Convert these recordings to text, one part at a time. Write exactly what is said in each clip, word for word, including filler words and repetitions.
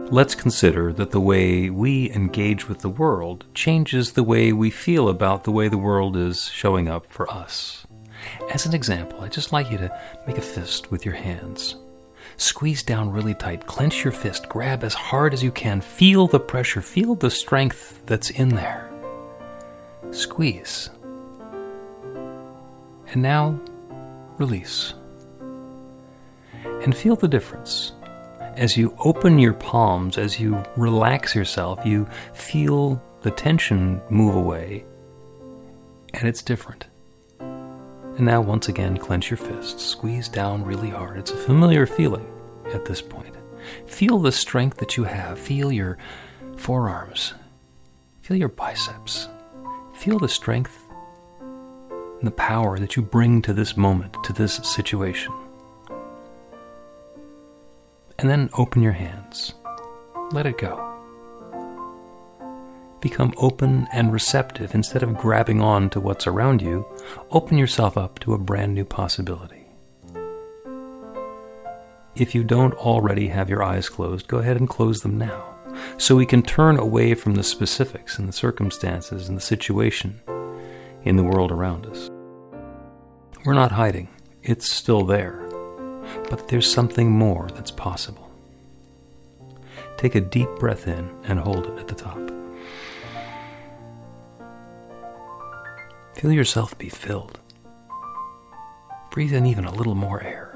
let's consider that the way we engage with the world changes the way we feel about the way the world is showing up for us. As an example, I'd just like you to make a fist with your hands. Squeeze down really tight, clench your fist, grab as hard as you can, feel the pressure, feel the strength that's in there. Squeeze. And now, release. And feel the difference. As you open your palms, as you relax yourself, you feel the tension move away, and it's different. And now, once again, clench your fists, squeeze down really hard. It's a familiar feeling at this point. Feel the strength that you have. Feel your forearms. Feel your biceps. Feel the strength and the power that you bring to this moment, to this situation. And then open your hands. Let it go. Become open and receptive. Instead of grabbing on to what's around you, open yourself up to a brand new possibility. If you don't already have your eyes closed, go ahead and close them now, so we can turn away from the specifics and the circumstances and the situation in the world around us. We're not hiding. It's still there. But there's something more that's possible. Take a deep breath in and hold it at the top. Feel yourself be filled. Breathe in even a little more air.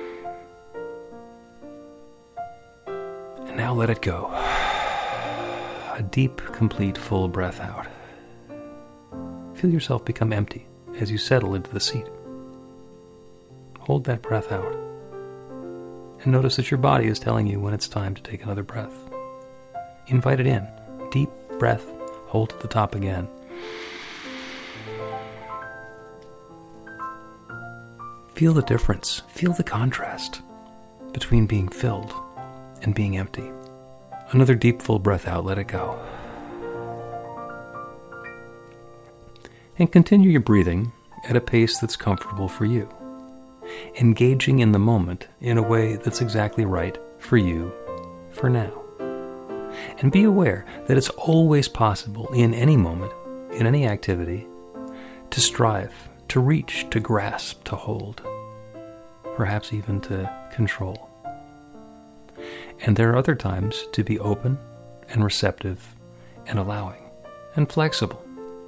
And now let it go. A deep, complete, full breath out. Feel yourself become empty as you settle into the seat. Hold that breath out. And notice that your body is telling you when it's time to take another breath. Invite it in. Deep breath. Hold at the top again. Feel the difference. Feel the contrast between being filled and being empty. Another deep, full breath out. Let it go. And continue your breathing at a pace that's comfortable for you, engaging in the moment in a way that's exactly right for you for now. And be aware that it's always possible in any moment, in any activity, to strive, to reach, to grasp, to hold, perhaps even to control. And there are other times to be open and receptive and allowing and flexible.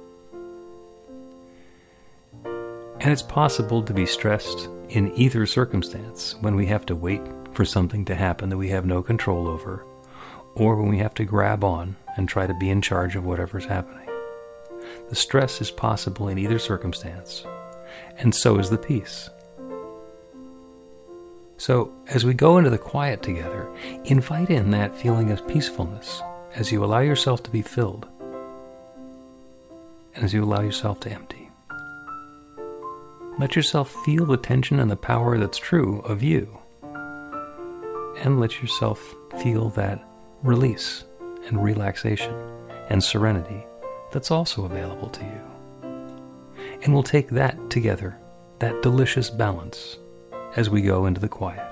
And it's possible to be stressed in either circumstance, when we have to wait for something to happen that we have no control over, or when we have to grab on and try to be in charge of whatever's happening. The stress is possible in either circumstance, and so is the peace. So, as we go into the quiet together, invite in that feeling of peacefulness as you allow yourself to be filled, and as you allow yourself to empty. Let yourself feel the tension and the power that's true of you. And let yourself feel that release and relaxation and serenity that's also available to you. And we'll take that together, that delicious balance, as we go into the quiet.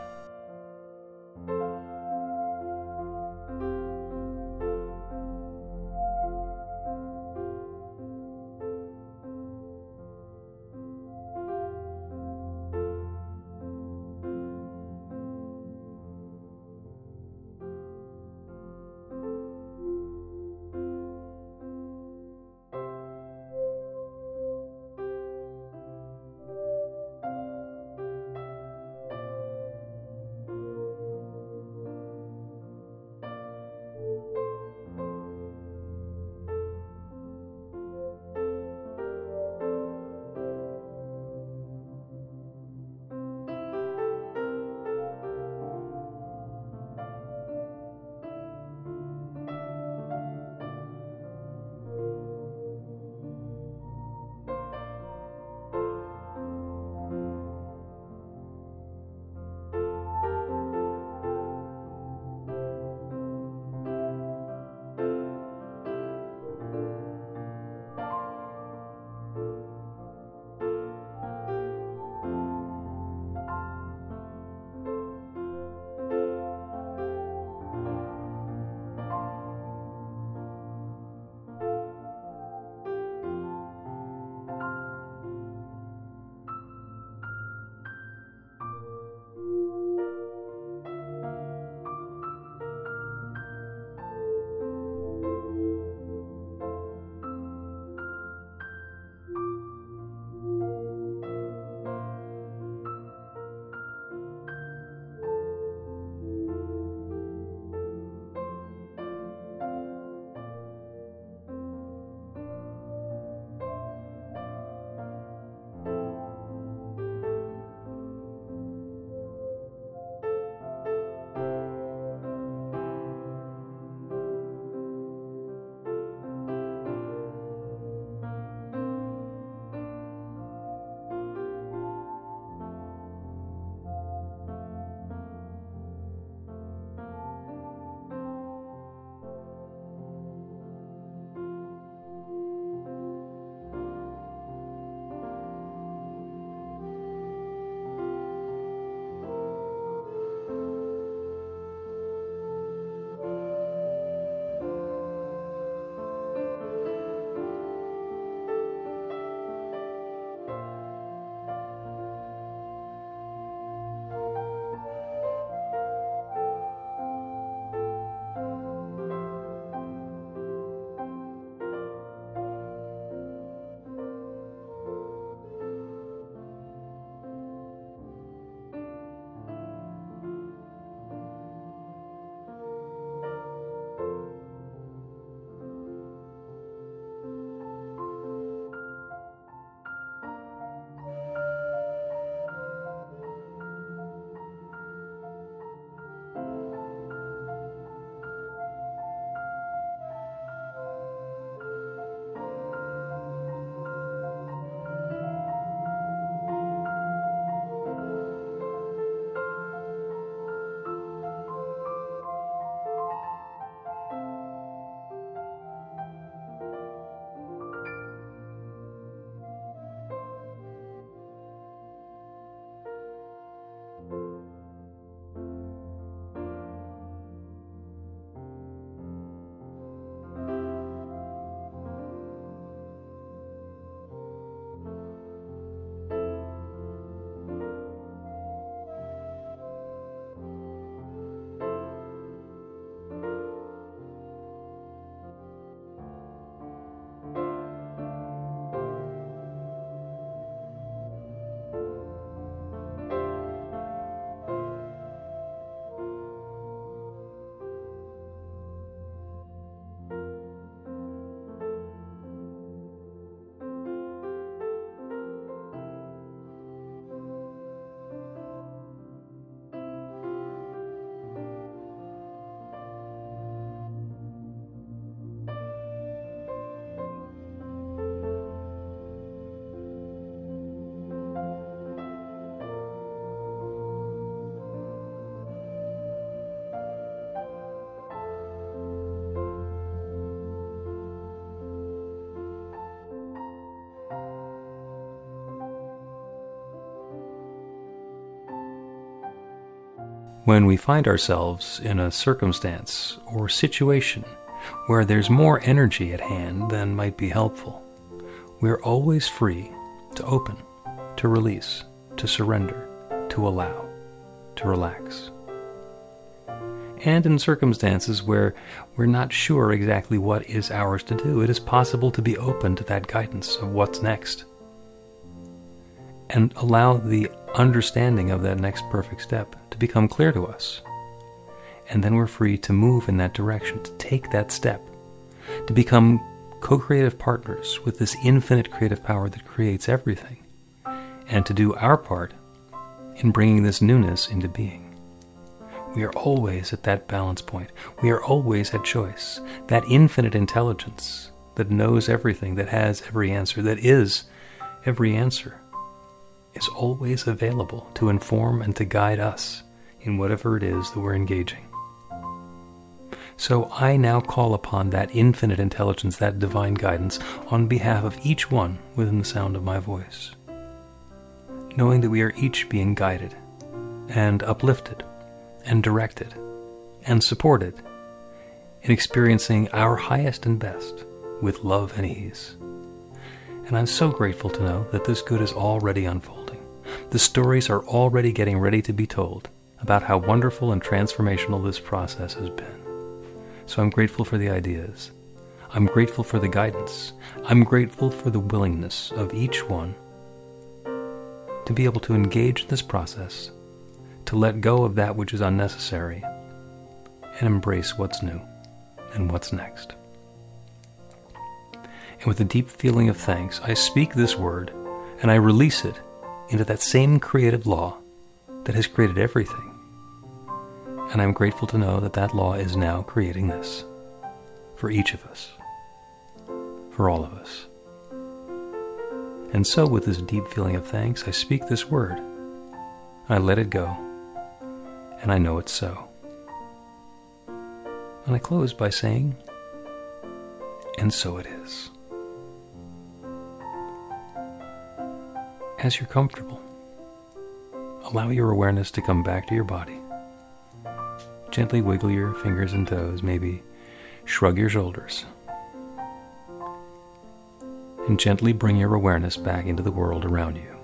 when we find ourselves in a circumstance or situation where there's more energy at hand than might be helpful, we're always free to open, to release, to surrender, to allow, to relax. And in circumstances where we're not sure exactly what is ours to do, it is possible to be open to that guidance of what's next, and allow the understanding of that next perfect step to become clear to us. And then we're free to move in that direction, to take that step, to become co-creative partners with this infinite creative power that creates everything, and to do our part in bringing this newness into being. We are always at that balance point. We are always at choice. That infinite intelligence that knows everything, that has every answer, that is every answer, is always available to inform and to guide us in whatever it is that we're engaging. So I now call upon that infinite intelligence, that divine guidance, on behalf of each one within the sound of my voice, knowing that we are each being guided and uplifted and directed and supported in experiencing our highest and best with love and ease. And I'm so grateful to know that this good is already unfolding. The stories are already getting ready to be told about how wonderful and transformational this process has been. So I'm grateful for the ideas. I'm grateful for the guidance. I'm grateful for the willingness of each one to be able to engage in this process, to let go of that which is unnecessary, and embrace what's new and what's next. And with a deep feeling of thanks, I speak this word and I release it into that same creative law that has created everything. And I'm grateful to know that that law is now creating this for each of us, for all of us. And so with this deep feeling of thanks, I speak this word. I let it go, and I know it's so. And I close by saying, and so it is. As you're comfortable, allow your awareness to come back to your body. Gently wiggle your fingers and toes, maybe shrug your shoulders, and gently bring your awareness back into the world around you.